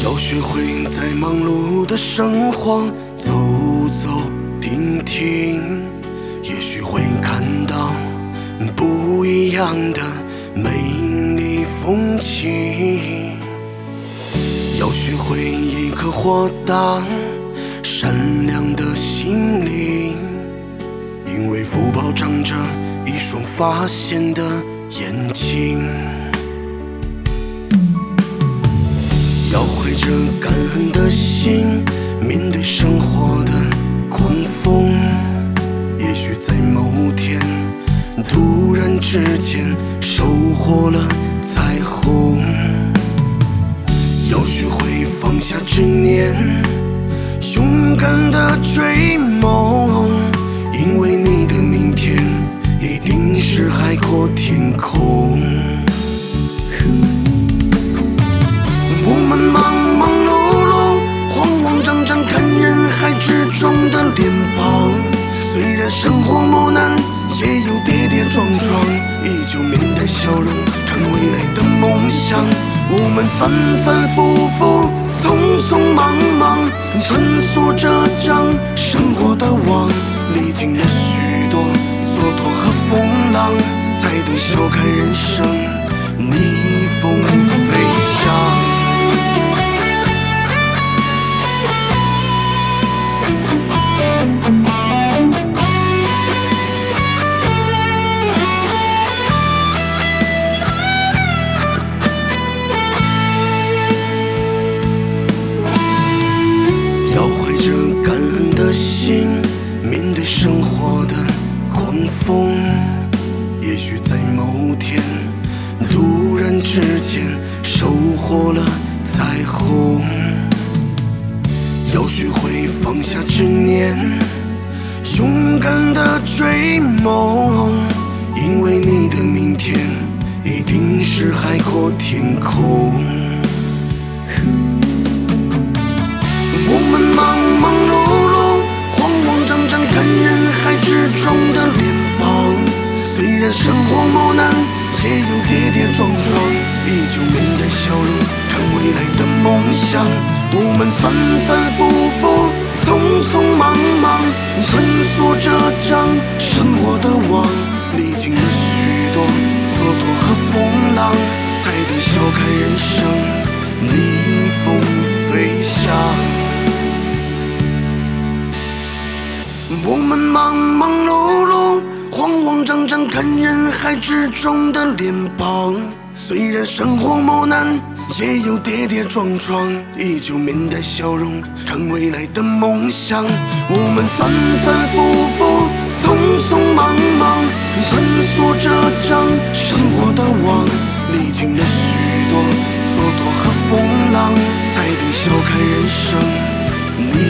要学会在忙碌的生活走走停停，也许会看到不一样的美丽风景。要学会一颗豁达善良的心灵，因为福报长着一双发现的眼睛。要怀着感恩的心，面对生活的狂风，也许在某天突然之间收获了彩虹。要学会放下执念，勇敢地追梦，因为你的明天一定是海阔天空。我们忙忙碌碌，慌慌张张看人海之中的脸庞，虽然生活磨难，也有跌跌撞撞，依旧面带笑容看未来的梦想。我们反反复复，匆匆忙忙，穿梭这张生活的网，历经了许多蹉跎和风浪，才懂笑看人生逆风飞翔。要怀着感恩的心，面对生活的狂风，也许在某天突然之间收获了彩虹。要学会放下执念，勇敢地追梦，因为你的明天一定是海阔天空。我们忙忙碌碌，慌慌张张看人海之中的脸庞，虽然生活磨难，也有跌跌撞撞，依旧面带笑容看未来的梦想。我们反反复复，匆匆忙忙，穿梭这张生活的网，历经了许多蹉跎和风浪，才懂笑看人生逆风飞翔。我们忙忙碌碌，慌慌张张看人海之中的脸庞，虽然生活磨难，也有跌跌撞撞，依旧面带笑容看未来的梦想。我们反反复复，匆匆忙忙，穿梭这张生活的网，历经了许多蹉跎和风浪，才懂笑看人生